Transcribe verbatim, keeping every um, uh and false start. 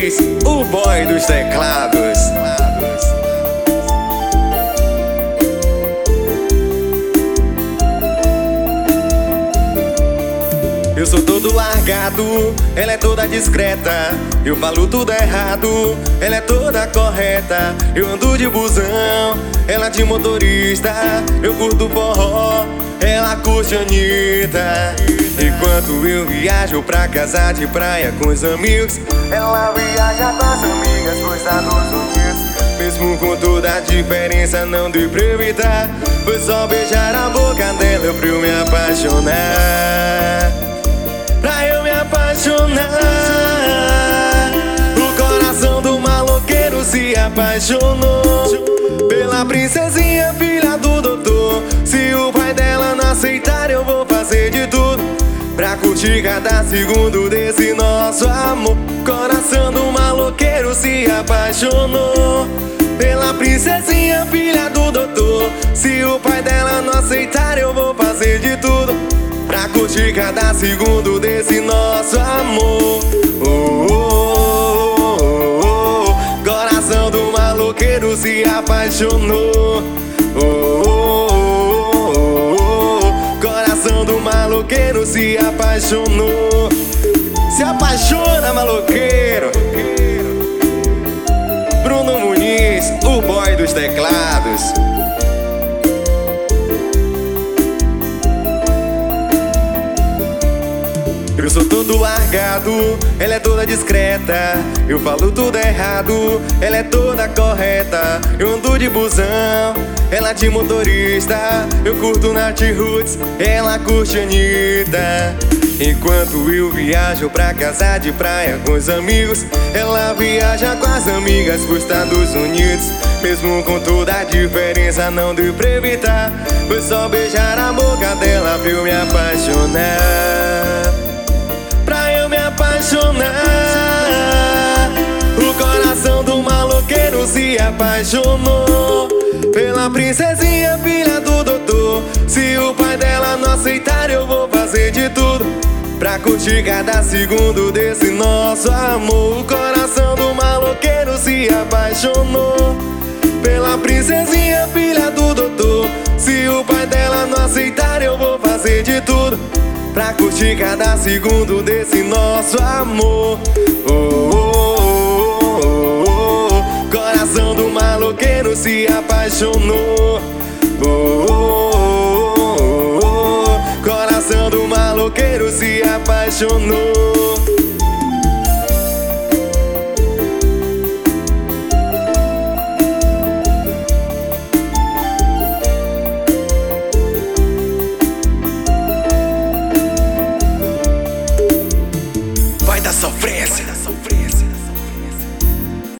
Muniz, o boy dos teclados. Eu sou todo largado, ela é toda discreta. Eu falo tudo errado, ela é toda correta. Eu ando de busão, ela de motorista. Eu curto forró, ela curte Anitta. Enquanto eu viajo pra casa de praia com os amigos, ela viaja com as amigas pros Estados Unidos. Mesmo com toda a diferença, não deu pra evitar. Foi só beijar a boca dela pra eu me apaixonar. Pra eu me apaixonar. O coração do maloqueiro se apaixonou pela princesinha, filha do doutor. Se o pai dela não aceitar, eu vou fazer de tudo pra curtir cada segundo desse nosso amor. Coração do maloqueiro se apaixonou pela princesinha, filha do doutor. Se o pai dela não aceitar, eu vou fazer de tudo pra curtir cada segundo desse nosso amor. Oh, oh, oh, oh. Coração do maloqueiro se apaixonou. Oh, oh, oh, oh. Coração do maloqueiro se apaixonou. Se apaixona, maloqueiro. Bruno Muniz, o boy dos teclados. Eu sou todo largado, ela é toda discreta. Eu falo tudo errado, ela é toda correta. Eu ando de busão, ela de motorista. Eu curto Nath Roots, ela curte Anitta. Enquanto eu viajo pra casa de praia com os amigos, ela viaja com as amigas pros Estados Unidos. Mesmo com toda a diferença, não deu pra evitar. Foi só beijar a boca dela pra eu me apaixonar. Pra eu me apaixonar. O coração do maloqueiro se apaixonou pela princesinha, filha do doutor. Se o pai dela não aceitar, eu vou fazer de tudo pra curtir cada segundo desse nosso amor. O coração do maloqueiro se apaixonou pela princesinha, filha do doutor. Se o pai dela não aceitar, eu vou fazer de tudo pra curtir cada segundo desse nosso amor. Oh, oh, oh, oh, oh. Coração do maloqueiro se apaixonou. Oh, oh, oh, oh. Coração do maloqueiro se apaixonou.